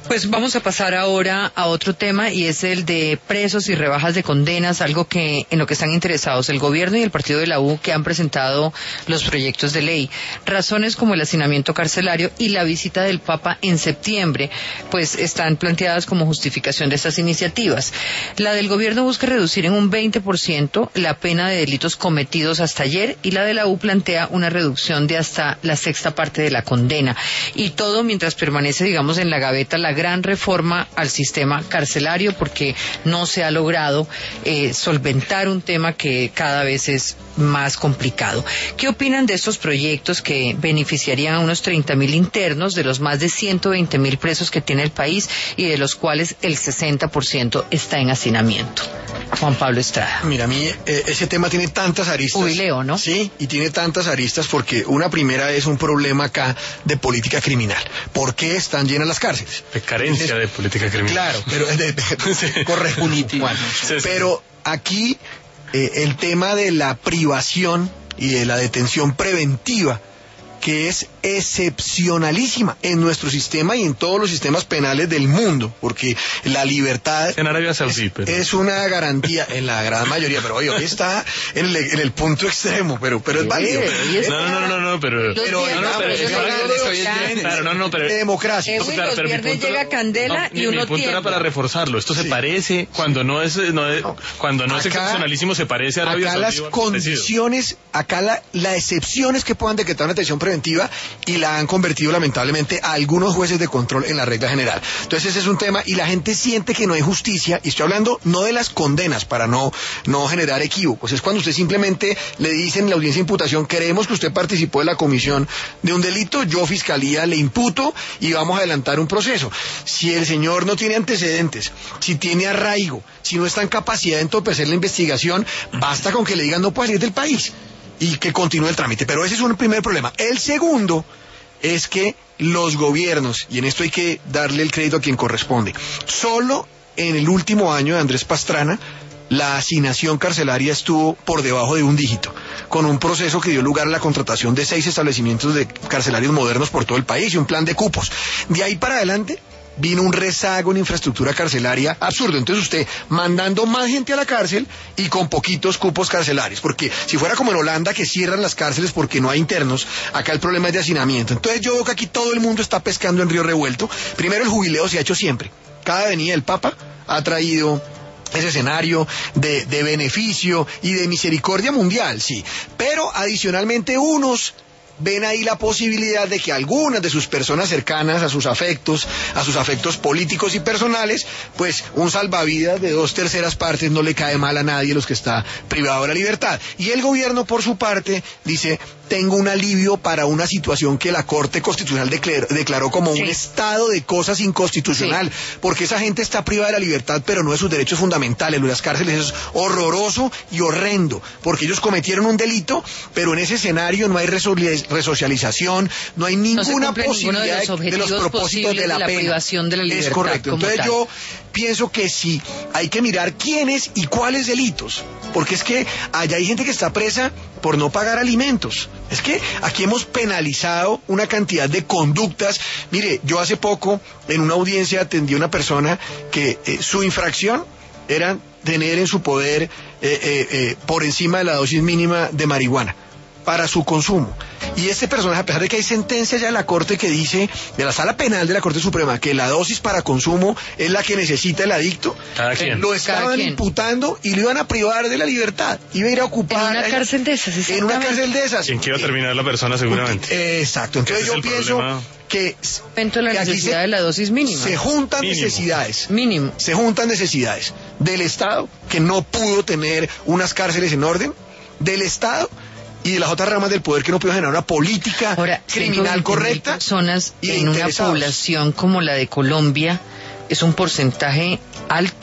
Pues vamos a pasar ahora a otro tema y es el de presos y rebajas de condenas, algo que en lo que están interesados el gobierno y el partido de la U, que han presentado los proyectos de ley. Razones como el hacinamiento carcelario y la visita del Papa en septiembre, pues están planteadas como justificación de estas iniciativas. La del gobierno busca reducir en un 20% la pena de delitos cometidos hasta ayer y la de la U plantea una reducción de hasta la sexta parte de la condena. Y todo mientras permanece, digamos, en la gaveta la gran reforma al sistema carcelario, porque no se ha logrado solventar un tema que cada vez es más complicado. ¿Qué opinan de estos proyectos que beneficiarían a unos 30.000 internos de los más de 120.000 presos que tiene el país y de los cuales el 60% está en hacinamiento? Juan Pablo Estrada. Mira, a mí ese tema tiene tantas aristas. Jubileo, ¿no? Sí, y tiene tantas aristas porque una primera es un problema acá de política criminal. ¿Por qué están llenas las cárceles? De carencia de política criminal. Claro, pero correcto. Bueno, pero aquí el tema de la privación y de la detención preventiva, que es excepcionalísima en nuestro sistema y en todos los sistemas penales del mundo, porque la libertad en Arabia Saudí, es una garantía en la gran mayoría, pero hoy está en el punto extremo, pero es válido. Democracia. Los viernes llega Candela y uno mi punto era para reforzarlo. Esto se parece, cuando no es excepcionalísimo, se parece a Arabia Saudí. Acá las condiciones, la excepción es que puedan decretar una detención preventiva y la han convertido lamentablemente a algunos jueces de control en la regla general. Entonces ese es un tema y la gente siente que no hay justicia, y estoy hablando no de las condenas para no generar equívocos, es cuando usted simplemente le dicen en la audiencia de imputación: queremos que usted participó de la comisión de un delito, yo fiscalía le imputo y vamos a adelantar un proceso. Si el señor no tiene antecedentes, si tiene arraigo, si no está en capacidad de entorpecer la investigación, basta con que le digan no puede salir del país y que continúe el trámite. Pero ese es un primer problema. El segundo es que los gobiernos, y en esto hay que darle el crédito a quien corresponde, solo en el último año de Andrés Pastrana la asignación carcelaria estuvo por debajo de un dígito, con un proceso que dio lugar a la contratación de 6 establecimientos de carcelarios modernos por todo el país y un plan de cupos. De ahí para adelante vino un rezago en infraestructura carcelaria absurdo. Entonces usted mandando más gente a la cárcel y con poquitos cupos carcelarios, porque si fuera como en Holanda, que cierran las cárceles porque no hay internos, acá el problema es de hacinamiento. Entonces yo veo que aquí todo el mundo está pescando en río revuelto. Primero, el jubileo se ha hecho siempre. Cada venida del Papa ha traído ese escenario de beneficio y de misericordia mundial, sí. Pero adicionalmente unos ven ahí la posibilidad de que algunas de sus personas cercanas a sus afectos políticos y personales, pues un salvavidas de 2/3 partes no le cae mal a nadie de los que está privado de la libertad. Y el gobierno, por su parte, dice: tengo un alivio para una situación que la Corte Constitucional declaró como un estado de cosas inconstitucional, porque esa gente está privada de la libertad, pero no de sus derechos fundamentales. Lo de las cárceles es horroroso y horrendo, porque ellos cometieron un delito, pero en ese escenario no hay resocialización, no hay ninguna posibilidad de los propósitos de la pena. Privación de la libertad. Es correcto. Entonces yo pienso que sí, hay que mirar quiénes y cuáles delitos, porque es que allá hay gente que está presa por no pagar alimentos. Es que aquí hemos penalizado una cantidad de conductas. Mire, yo hace poco en una audiencia atendí a una persona que su infracción era tener en su poder por encima de la dosis mínima de marihuana para su consumo. Y este personaje, a pesar de que hay sentencia ya de la Corte que dice, de la Sala Penal de la Corte Suprema, que la dosis para consumo es la que necesita el adicto, lo estaban imputando y lo iban a privar de la libertad. Iba a ir a ocupar... En una cárcel de esas, en una cárcel de esas. ¿En qué iba a terminar la persona seguramente? Exacto. Entonces yo pienso que la necesidad de la dosis mínima. Se juntan necesidades. Mínimo. Se juntan necesidades del Estado, que no pudo tener unas cárceles en orden, del Estado y de las otras ramas del poder, que no pudo generar una política criminal correcta. Personas en una población como la de Colombia, ¿es un porcentaje alto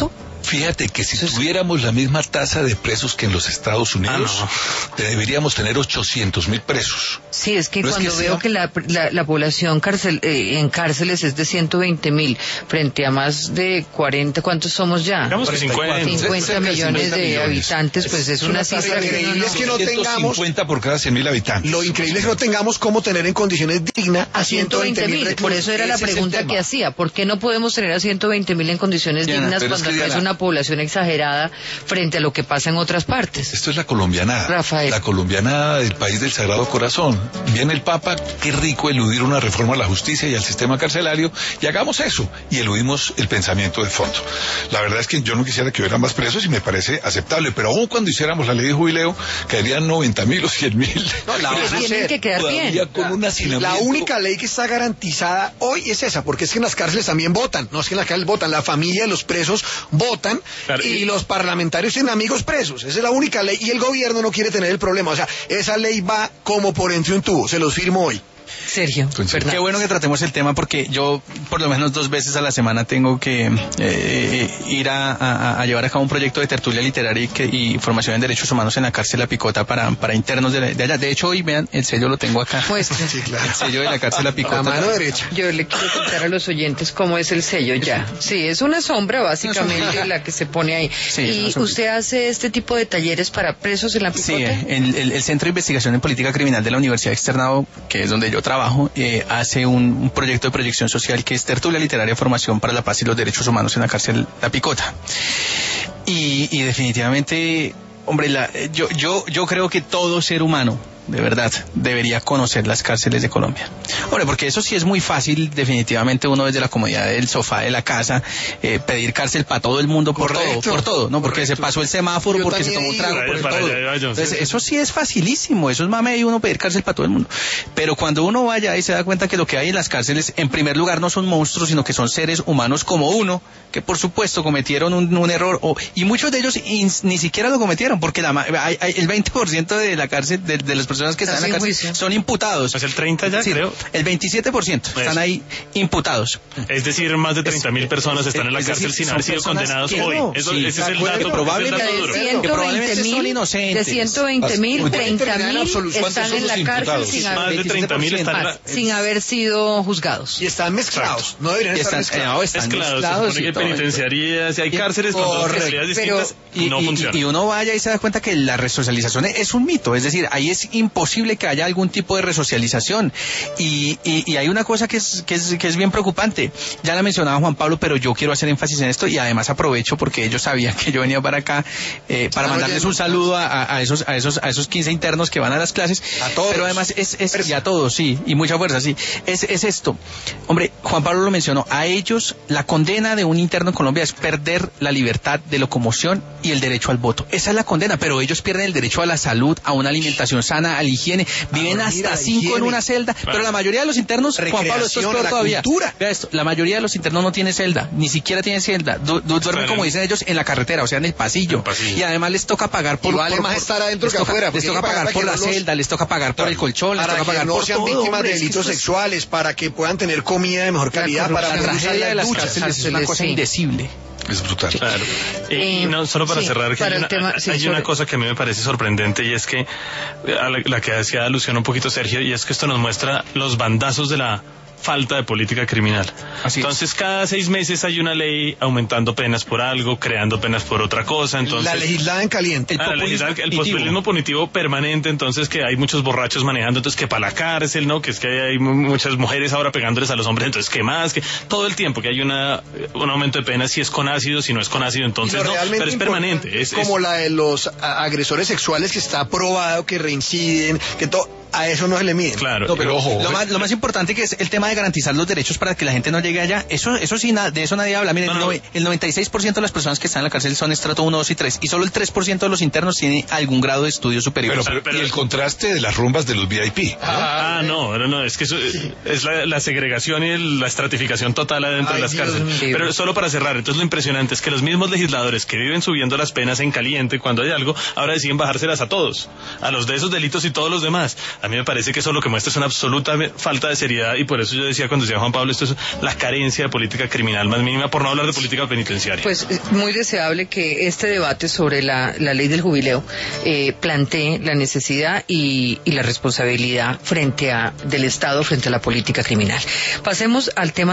Fíjate que si tuviéramos la misma tasa de presos que en los Estados Unidos, deberíamos tener 800,000 presos. Sí, es que cuando veo que la población en cárceles es de 120,000 frente a más de 40, ¿cuántos somos ya? Digamos que 50 millones de habitantes, pues es una cifra increíble. Es que no tengamos 50 por cada 100,000 habitantes. Lo increíble es que no tengamos cómo tener en condiciones dignas a 120,000 reclusos. Por eso era la pregunta que hacía. ¿Por qué no podemos tener a 120,000 en condiciones dignas cuando es una población exagerada frente a lo que pasa en otras partes? Esto es la colombianada. Rafael. La colombianada del país del Sagrado Corazón. Viene el Papa, qué rico eludir una reforma a la justicia y al sistema carcelario, y hagamos eso, y eludimos el pensamiento de fondo. La verdad es que yo no quisiera que hubiera más presos y me parece aceptable, pero aún cuando hiciéramos la ley de jubileo, caerían 90,000 o 100,000. No, tienen que quedar bien. Con un hacinamiento. La única ley que está garantizada hoy es esa, porque es que en las cárceles también votan, no es que en las cárceles votan, la familia de los presos votan, claro, y los parlamentarios tienen amigos presos, esa es la única ley, y el gobierno no quiere tener el problema, o sea, esa ley va como por entre un tubo, se los firmo hoy. Sergio, qué bueno que tratemos el tema, porque yo por lo menos 2 veces a la semana tengo que ir a llevar a cabo un proyecto de tertulia literaria y formación en derechos humanos en la cárcel La Picota para internos de allá. De hecho, hoy vean, el sello lo tengo acá. Pues, sí, claro. El sello de la cárcel La Picota. La mano derecha. Yo le quiero contar a los oyentes cómo es el sello ya. Sí, es una sombra básicamente la que se pone ahí. Sí, ¿y usted hace este tipo de talleres para presos en La Picota? Sí, el Centro de Investigación en Política Criminal de la Universidad Externado, que es donde yo trabajo, hace un proyecto de proyección social que es tertulia literaria, formación para la paz y los derechos humanos en la cárcel La Picota. Y definitivamente, hombre, yo creo que todo ser humano, de verdad, debería conocer las cárceles de Colombia. Hombre, porque eso sí es muy fácil, definitivamente, uno desde la comodidad del sofá de la casa, pedir cárcel para todo el mundo por todo, ¿no? Porque se pasó el semáforo, porque se tomó un trago, por todo. Entonces, eso sí es facilísimo, eso es mame y uno pedir cárcel para todo el mundo. Pero cuando uno vaya y se da cuenta que lo que hay en las cárceles, en primer lugar, no son monstruos, sino que son seres humanos como uno, que por supuesto cometieron un error, y muchos de ellos ni siquiera lo cometieron, porque el 20% de la cárcel, de las personas que están en la cárcel son imputados. ¿Es el 30 ya, creo? El 27% están ahí imputados. Es decir, más de 30,000 personas están en la cárcel sin haber sido condenados hoy. Ese es el dato. Probablemente son inocentes. De 120,000, 30,000 están en la cárcel sin haber sido juzgados. Y están mezclados. No deberían estar mezclados. Están mezclados. Hay penitenciarías y hay cárceles con dos realidades distintas. No funciona. Y uno vaya y se da cuenta que la resocialización es un mito. Es decir, ahí es imposible que haya algún tipo de resocialización. Y hay una cosa que es bien preocupante. Ya la mencionaba Juan Pablo, pero yo quiero hacer énfasis en esto, y además aprovecho porque ellos sabían que yo venía para acá para mandarles un saludo a esos 15 internos que van a las clases. A todos. Pero además y a todos, sí, y mucha fuerza, sí. Es esto. Hombre, Juan Pablo lo mencionó, a ellos la condena de un interno en Colombia es perder la libertad de locomoción y el derecho al voto. Esa es la condena, pero ellos pierden el derecho a la salud, a una alimentación sana, a la higiene, viven hasta 5 en una celda, pero la mayoría de los internos, Juan Pablo, esto es peor todavía. Vea esto, la mayoría de los internos no tiene celda, ni siquiera tienen celda, duermen, como dicen ellos, en la carretera, o sea, en el pasillo. Y además les toca pagar por... vale más estar adentro que afuera. Les toca pagar por la celda, les toca pagar por el colchón, les toca pagar por todo. Para que no sean víctimas de delitos sexuales, para que puedan tener comida de mejor calidad, para la tragedia de las cárceles es una cosa indecible. Es brutal. Claro. Y no, solo para cerrar, que hay una cosa que a mí me parece sorprendente, y es que a la que hacía alusión un poquito Sergio, y es que esto nos muestra los bandazos de la falta de política criminal. Entonces, cada 6 meses hay una ley aumentando penas por algo, creando penas por otra cosa. Entonces, la legislada en caliente. El populismo punitivo permanente, entonces, que hay muchos borrachos manejando, entonces que para la cárcel, ¿no? Que es que hay muchas mujeres ahora pegándoles a los hombres, entonces que más, que todo el tiempo que hay un aumento de penas, si es con ácido, si no es con ácido, entonces no, pero es permanente. Es como la de los agresores sexuales, que está probado que reinciden, que todo... A eso no se le mide. Claro, no, pero ojo. Lo más importante, que es el tema de garantizar los derechos para que la gente no llegue allá. Eso sí, de eso nadie habla. Miren, el 96% de las personas que están en la cárcel son estrato 1, 2 y 3. Y solo el 3% de los internos tiene algún grado de estudio superior. Pero y el contraste de las rumbas de los VIP. No, es que eso es la segregación y la estratificación total adentro de las cárceles. Pero solo para cerrar, entonces lo impresionante es que los mismos legisladores que viven subiendo las penas en caliente cuando hay algo, ahora deciden bajárselas a todos, a los de esos delitos y todos los demás. A mí me parece que eso lo que muestra es una absoluta falta de seriedad, y por eso yo decía cuando decía Juan Pablo, esto es la carencia de política criminal más mínima, por no hablar de política penitenciaria. Pues muy deseable que este debate sobre la ley del jubileo plantee la necesidad y la responsabilidad del Estado frente a la política criminal. Pasemos al tema